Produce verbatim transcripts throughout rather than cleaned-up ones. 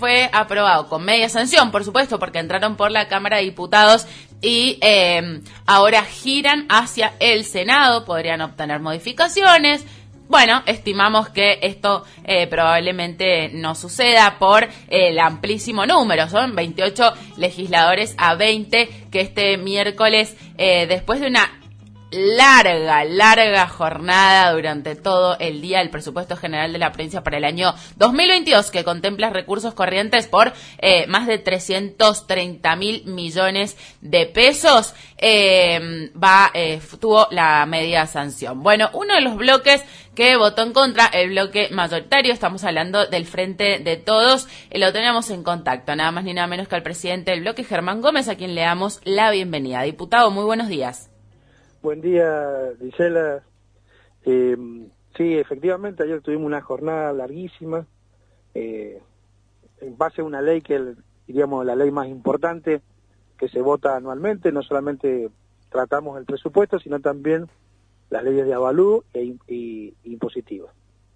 fue aprobado con media sanción, por supuesto, porque entraron por la Cámara de Diputados y eh, ahora giran hacia el Senado, podrían obtener modificaciones. Bueno, estimamos que esto eh, probablemente no suceda por el amplísimo número. Son veintiocho legisladores a veinte que este miércoles, eh, después de una larga, larga jornada durante todo el día, el presupuesto general de la provincia para el año dos mil veintidós, que contempla recursos corrientes por eh, más de trescientos treinta mil millones de pesos, eh, va eh, tuvo la media sanción. Bueno, uno de los bloques que votó en contra, el bloque mayoritario, estamos hablando del Frente de Todos, eh, lo tenemos en contacto, nada más ni nada menos que al presidente del bloque, Germán Gómez, a quien le damos la bienvenida. Diputado, muy buenos días. Buen día, Gisela. Eh, sí, efectivamente, ayer tuvimos una jornada larguísima, eh, en base a una ley que, el, diríamos, la ley más importante que se vota anualmente. No solamente tratamos el presupuesto, sino también las leyes de avalúo e y, impositivas.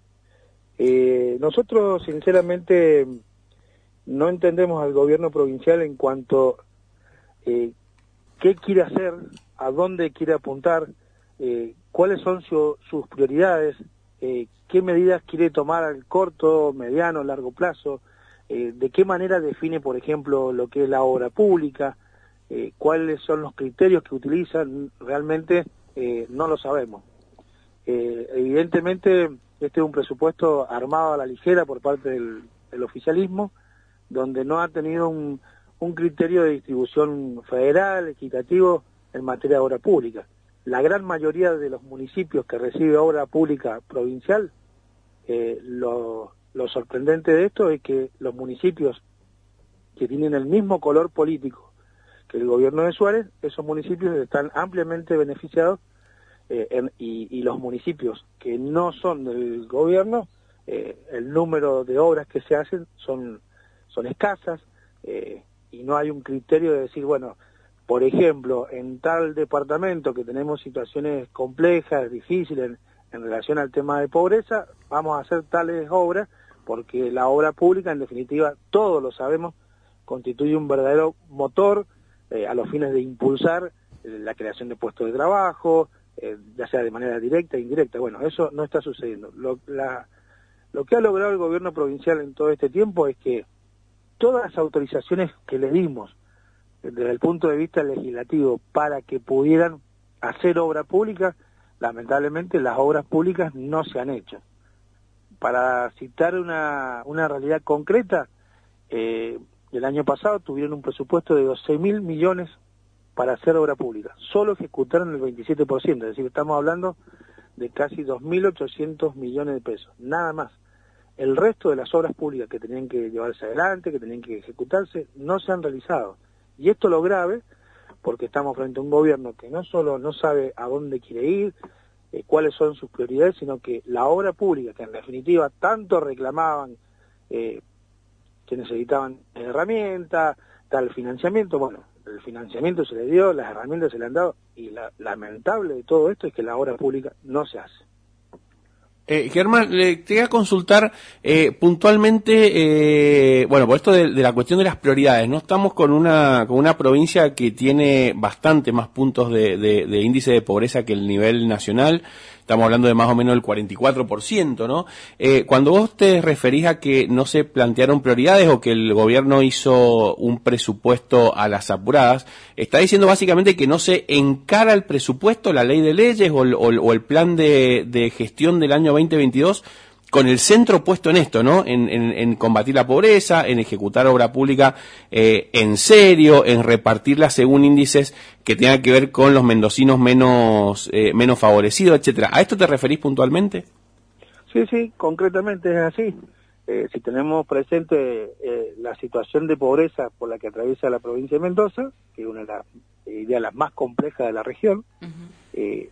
Eh, nosotros, sinceramente, no entendemos al gobierno provincial en cuanto eh, qué quiere hacer, a dónde quiere apuntar, eh, cuáles son su, sus prioridades, eh, qué medidas quiere tomar al corto, mediano, largo plazo, eh, de qué manera define, por ejemplo, lo que es la obra pública, eh, cuáles son los criterios que utilizan, realmente eh, no lo sabemos. Eh, evidentemente, este es un presupuesto armado a la ligera por parte del, del oficialismo, donde no ha tenido un, un criterio de distribución federal, equitativo, en materia de obra pública. La gran mayoría de los municipios que recibe obra pública provincial, eh, lo, lo sorprendente de esto es que los municipios que tienen el mismo color político que el gobierno de Suárez, esos municipios están ampliamente beneficiados, eh, en, y, y los municipios que no son del gobierno, eh, el número de obras que se hacen son, son escasas, eh, y no hay un criterio de decir, bueno, por ejemplo, en tal departamento que tenemos situaciones complejas, difíciles en, en relación al tema de pobreza, vamos a hacer tales obras, porque la obra pública, en definitiva, todos lo sabemos, constituye un verdadero motor eh, a los fines de impulsar eh, la creación de puestos de trabajo, eh, ya sea de manera directa e indirecta. Bueno, eso no está sucediendo. Lo, la, lo que ha logrado el gobierno provincial en todo este tiempo es que todas las autorizaciones que le dimos desde el punto de vista legislativo para que pudieran hacer obra pública, lamentablemente las obras públicas no se han hecho. Para citar una, una realidad concreta, eh, el año pasado tuvieron un presupuesto de doce mil millones para hacer obra pública. Solo ejecutaron el veintisiete por ciento, es decir, estamos hablando de casi dos mil ochocientos millones de pesos, nada más. El resto de las obras públicas que tenían que llevarse adelante, que tenían que ejecutarse, no se han realizado. Y esto es lo grave, porque estamos frente a un gobierno que no solo no sabe a dónde quiere ir, eh, cuáles son sus prioridades, sino que la obra pública, que en definitiva tanto reclamaban eh, que necesitaban herramientas, tal financiamiento, bueno, el financiamiento se le dio, las herramientas se le han dado, y la lamentable de todo esto es que la obra pública no se hace. Eh, Germán, le quería consultar eh, puntualmente, eh, bueno, por esto de, de la cuestión de las prioridades, ¿no? Estamos con una con una provincia que tiene bastante más puntos de, de, de índice de pobreza que el nivel nacional. Estamos hablando de más o menos el cuarenta y cuatro por ciento, ¿no? Eh, cuando vos te referís a que no se plantearon prioridades o que el gobierno hizo un presupuesto a las apuradas, está diciendo básicamente que no se encara el presupuesto, la ley de leyes o el, o el, o el plan de, de gestión del año veinte veintidós con el centro puesto en esto, ¿no? En, en, en combatir la pobreza, en ejecutar obra pública eh, en serio, en repartirla según índices que tengan que ver con los mendocinos menos eh, menos favorecidos, etcétera. ¿A esto te referís puntualmente? Sí, sí, concretamente es así. Eh, si tenemos presente eh, la situación de pobreza por la que atraviesa la provincia de Mendoza, que es una de las, eh, de las más complejas de la región, uh-huh. eh,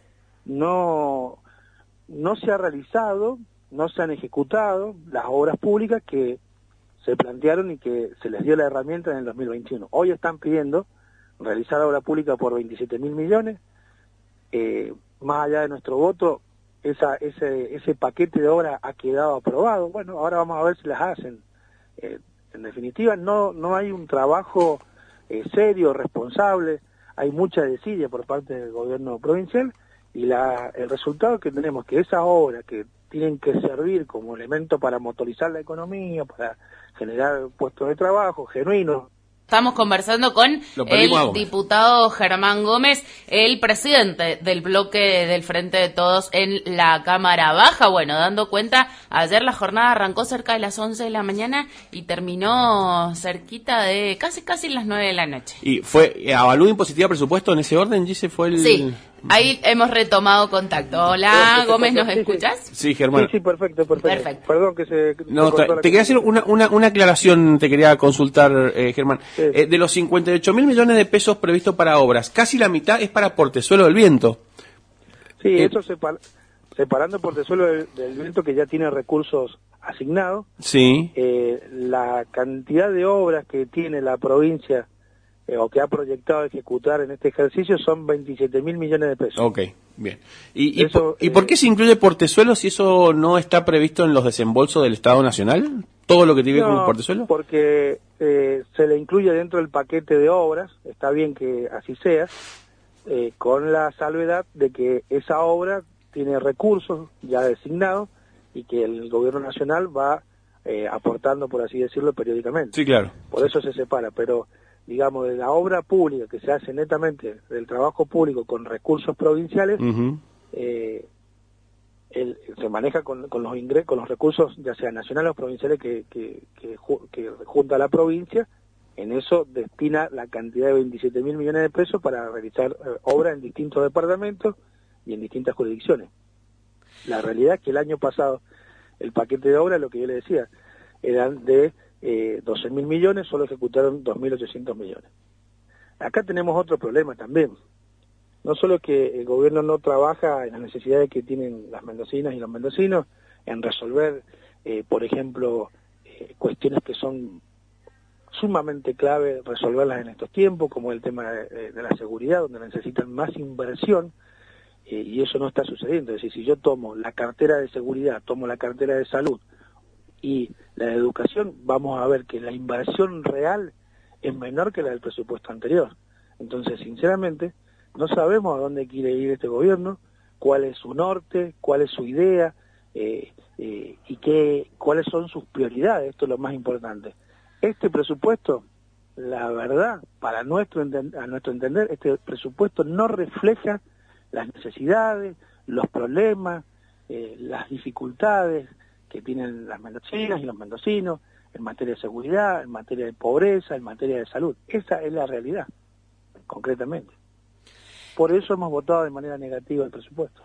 no, no se ha realizado, no se han ejecutado las obras públicas que se plantearon y que se les dio la herramienta en el dos mil veintiuno. Hoy están pidiendo realizar obra pública por veintisiete mil millones. Eh, más allá de nuestro voto, esa, ese, ese paquete de obra ha quedado aprobado. Bueno, ahora vamos a ver si las hacen. Eh, En definitiva, no no hay un trabajo eh, serio, responsable, hay mucha desidia por parte del gobierno provincial, y la el resultado que tenemos, que esas obras que tienen que servir como elemento para motorizar la economía, para generar puestos de trabajo genuinos. Estamos conversando con el diputado Germán Gómez, el presidente del bloque del Frente de Todos en la Cámara Baja. Bueno, dando cuenta, ayer la jornada arrancó cerca de las once de la mañana y terminó cerquita de casi casi las nueve de la noche. ¿Y fue avalúo impositiva presupuesto en ese orden, Gise? Fue el... Sí. Ahí hemos retomado contacto. Hola, Gómez, ¿nos sí, escuchas? Sí, sí, Germán. Sí, sí, perfecto, perfecto. perfecto. Perdón que se... No, se te quería hacer una, una, una aclaración, te quería consultar, eh, Germán. Sí. Eh, de los cincuenta y ocho mil millones de pesos previstos para obras, casi la mitad es para Portezuelo del Viento. Sí, eh, eso separ, separando Portezuelo del, del Viento, que ya tiene recursos asignados. Sí. Eh, la cantidad de obras que tiene la provincia Eh, o que ha proyectado ejecutar en este ejercicio son veintisiete mil millones de pesos. Ok, bien. ¿Y, y, eso, por, ¿y por qué se incluye Portezuelo si eso no está previsto en los desembolsos del Estado Nacional? ¿Todo lo que tiene que ver no, con Portezuelo? Porque eh, se le incluye dentro del paquete de obras, está bien que así sea, eh, con la salvedad de que esa obra tiene recursos ya designados y que el gobierno nacional va eh, aportando, por así decirlo, periódicamente. Sí, claro. Por eso se separa, pero... digamos, de la obra pública que se hace netamente del trabajo público con recursos provinciales, uh-huh. eh, el, se maneja con, con los ingresos, con los recursos ya sean nacionales o provinciales que, que, que, que junta la provincia. En eso destina la cantidad de veintisiete mil millones de pesos para realizar eh, obras en distintos departamentos y en distintas jurisdicciones. La realidad es que el año pasado el paquete de obras, lo que yo le decía, eran de Eh, doce mil millones, solo ejecutaron dos mil ochocientos millones. Acá tenemos otro problema también. No solo que el gobierno no trabaja en las necesidades que tienen las mendocinas y los mendocinos, en resolver, eh, por ejemplo, eh, cuestiones que son sumamente clave resolverlas en estos tiempos, como el tema de, de la seguridad, donde necesitan más inversión, eh, y eso no está sucediendo. Es decir, si yo tomo la cartera de seguridad, tomo la cartera de salud, y la de educación, vamos a ver que la inversión real es menor que la del presupuesto anterior. Entonces, sinceramente, no sabemos a dónde quiere ir este gobierno, cuál es su norte, cuál es su idea, eh, eh, y qué, cuáles son sus prioridades. Esto es lo más importante. Este presupuesto, la verdad, para nuestro a nuestro entender, este presupuesto no refleja las necesidades, los problemas, eh, las dificultades que tienen las mendocinas y los mendocinos en materia de seguridad, en materia de pobreza, en materia de salud. Esa es la realidad, concretamente. Por eso hemos votado de manera negativa el presupuesto.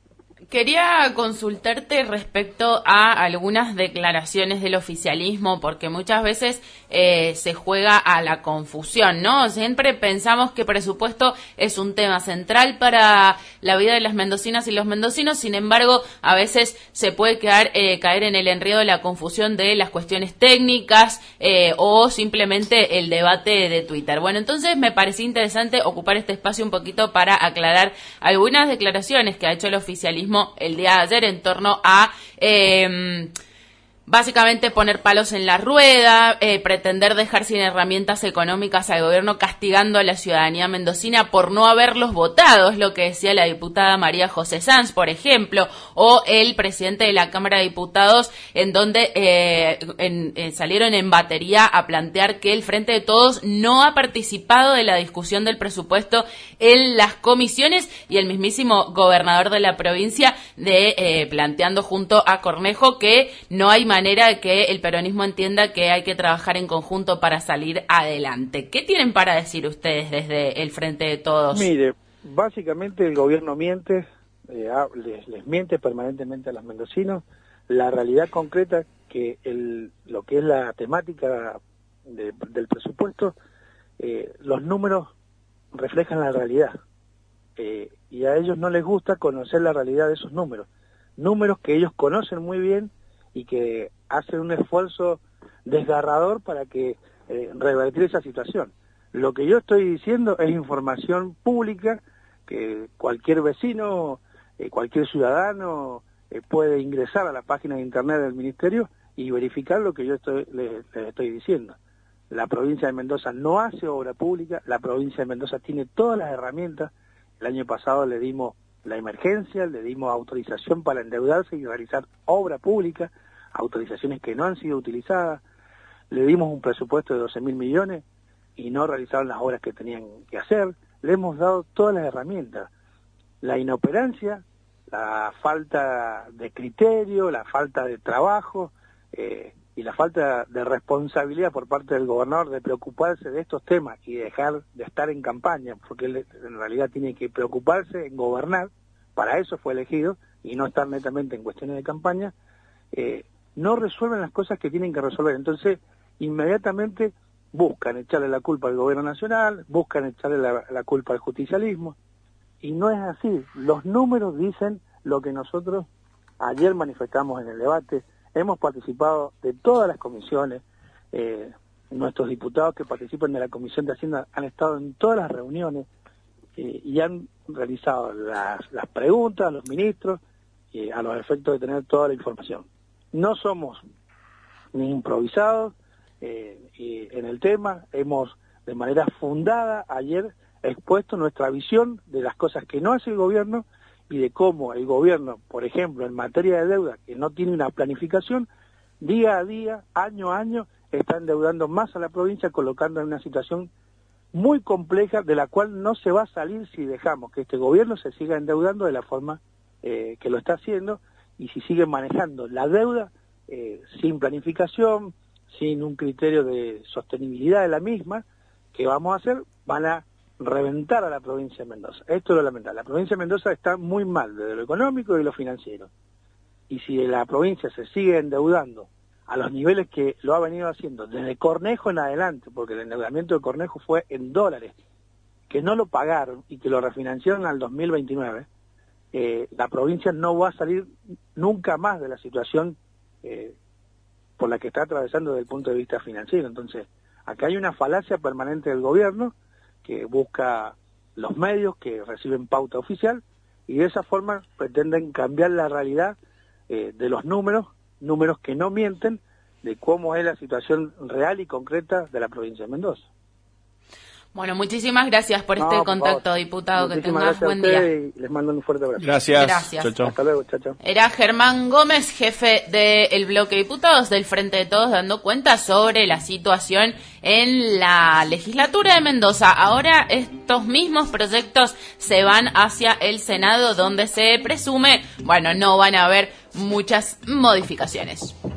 Quería consultarte respecto a algunas declaraciones del oficialismo, porque muchas veces eh, se juega a la confusión, ¿no? Siempre pensamos que presupuesto es un tema central para la vida de las mendocinas y los mendocinos, sin embargo, a veces se puede quedar, eh, caer en el enredo de la confusión de las cuestiones técnicas eh, o simplemente el debate de Twitter. Bueno, entonces me parecía interesante ocupar este espacio un poquito para aclarar algunas declaraciones que ha hecho el oficialismo el día de ayer en torno a eh, básicamente poner palos en la rueda, eh, pretender dejar sin herramientas económicas al gobierno, castigando a la ciudadanía mendocina por no haberlos votado, es lo que decía la diputada María José Sanz, por ejemplo, o el presidente de la Cámara de Diputados, en donde eh, en, eh, salieron en batería a plantear que el Frente de Todos no ha participado de la discusión del presupuesto en las comisiones, y el mismísimo gobernador de la provincia de eh, planteando junto a Cornejo que no hay manera de que el peronismo entienda que hay que trabajar en conjunto para salir adelante. ¿Qué tienen para decir ustedes desde el Frente de Todos? Mire, básicamente el gobierno miente, eh, les, les miente permanentemente a los mendocinos. La realidad concreta que el, lo que es la temática de, del presupuesto, eh, los números reflejan la realidad, eh, y a ellos no les gusta conocer la realidad de esos números, números que ellos conocen muy bien y que hacen un esfuerzo desgarrador para que eh, revertir esa situación. Lo que yo estoy diciendo es información pública que cualquier vecino, eh, cualquier ciudadano eh, puede ingresar a la página de internet del ministerio y verificar lo que yo estoy, les, les estoy diciendo. La provincia de Mendoza no hace obra pública, la provincia de Mendoza tiene todas las herramientas. El año pasado le dimos la emergencia, le dimos autorización para endeudarse y realizar obra pública, autorizaciones que no han sido utilizadas, le dimos un presupuesto de doce mil millones y no realizaron las obras que tenían que hacer, le hemos dado todas las herramientas. La inoperancia, la falta de criterio, la falta de trabajo eh, y la falta de responsabilidad por parte del gobernador de preocuparse de estos temas y dejar de estar en campaña, porque él en realidad tiene que preocuparse en gobernar, para eso fue elegido, y no estar netamente en cuestiones de campaña, eh, no resuelven las cosas que tienen que resolver. Entonces, inmediatamente buscan echarle la culpa al gobierno nacional, buscan echarle la, la culpa al justicialismo, y no es así. Los números dicen lo que nosotros ayer manifestamos en el debate. Hemos participado de todas las comisiones, eh, nuestros diputados que participan de la Comisión de Hacienda han estado en todas las reuniones eh, y han realizado las, las preguntas a los ministros eh, a los efectos de tener toda la información. No somos ni improvisados eh, y en el tema, hemos de manera fundada ayer expuesto nuestra visión de las cosas que no hace el gobierno y de cómo el gobierno, por ejemplo, en materia de deuda, que no tiene una planificación, día a día, año a año, está endeudando más a la provincia, colocando en una situación muy compleja de la cual no se va a salir si dejamos que este gobierno se siga endeudando de la forma eh, que lo está haciendo y si sigue manejando la deuda eh, sin planificación, sin un criterio de sostenibilidad de la misma, que vamos a hacer, van a reventar a la provincia de Mendoza. Esto es lo lamentable. La provincia de Mendoza está muy mal desde lo económico y de lo financiero. Y si la provincia se sigue endeudando a los niveles que lo ha venido haciendo desde Cornejo en adelante, porque el endeudamiento de Cornejo fue en dólares, que no lo pagaron y que lo refinanciaron al dos mil veintinueve, eh, la provincia no va a salir nunca más de la situación eh, por la que está atravesando desde el punto de vista financiero. Entonces, acá hay una falacia permanente del gobierno que busca los medios que reciben pauta oficial y de esa forma pretenden cambiar la realidad eh, de los números, números que no mienten, de cómo es la situación real y concreta de la provincia de Mendoza. Bueno, muchísimas gracias por este no, contacto, por diputado. Muchísimas que tengas buen día. Y les mando un fuerte abrazo. Gracias. Gracias. Chau, chau. Hasta luego, chao, chao. Era Germán Gómez, jefe del bloque de diputados del Frente de Todos, dando cuenta sobre la situación en la legislatura de Mendoza. Ahora estos mismos proyectos se van hacia el Senado, donde se presume, bueno, no van a haber muchas modificaciones.